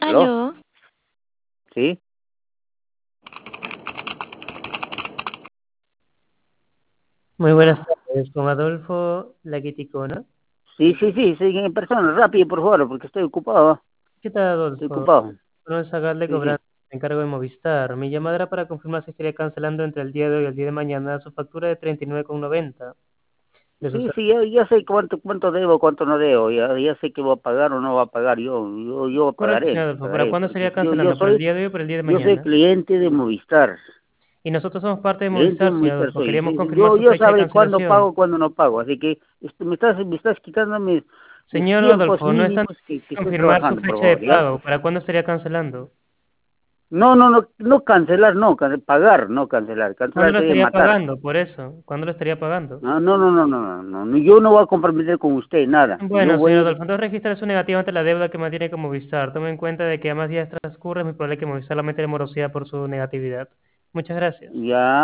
¿Aló? Aló, ¿Sí? Muy buenas tardes, con Adolfo Laguiticona. Sí, en persona, rápido, por favor, porque estoy ocupado. ¿Qué tal, Estoy Adolfo? ocupado. No es Sagarle Sí, sí. cobrando el encargo de Movistar. Mi llamada era para confirmar si estaría cancelando entre el día de hoy y el día de mañana su factura de 39,90 de su Sí, ya sé cuánto debo, cuánto no debo. Ya sé que voy a pagar o no voy a pagar. Yo Correcto, señor pagaré, Adolfo. ¿Para pagaré. cuándo Porque estaría yo cancelando? ¿Para el día de hoy o para el día de yo soy mañana? cliente de Movistar. Y nosotros somos parte de Cliente de Movistar, señor Movistar Adolfo. soy. Queríamos Sí, sí. confirmar su Yo fecha de sabré cuándo pago, cancelación. cuándo no pago. Así que me estás quitando mis Señor tiempos Adolfo, no es tan mínimos que estoy confirmar su trabajando, por fecha de favor, ¿ya? pago. ¿Para cuándo estaría cancelando? No cancelar, no, pagar, no cancelar. ¿Cuándo Cancelar lo sería estaría matar. pagando? Por eso. ¿Cuándo lo estaría pagando? No, yo no voy a comprometer con usted nada. Yo Bueno, señor voy, Adolfo, entonces registre su negativa ante la deuda que mantiene con Movistar. Tome en cuenta de que a más días transcurren es muy probable que Movistar la mete en morosidad por su negatividad. Muchas gracias. ya